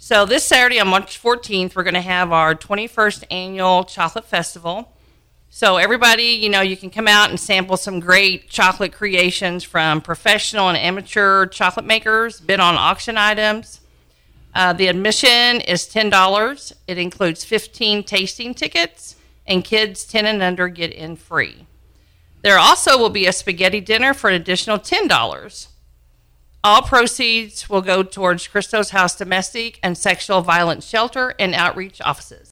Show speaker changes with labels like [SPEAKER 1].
[SPEAKER 1] So this Saturday on March 14th, we're going to have our 21st annual chocolate festival. So everybody, you can come out and sample some great chocolate creations from professional and amateur chocolate makers, bid on auction items. The admission is $10. It includes 15 tasting tickets, and kids 10 and under get in free. There also will be a spaghetti dinner for an additional $10. All proceeds will go towards Christo's House Domestic and Sexual Violence Shelter and Outreach offices.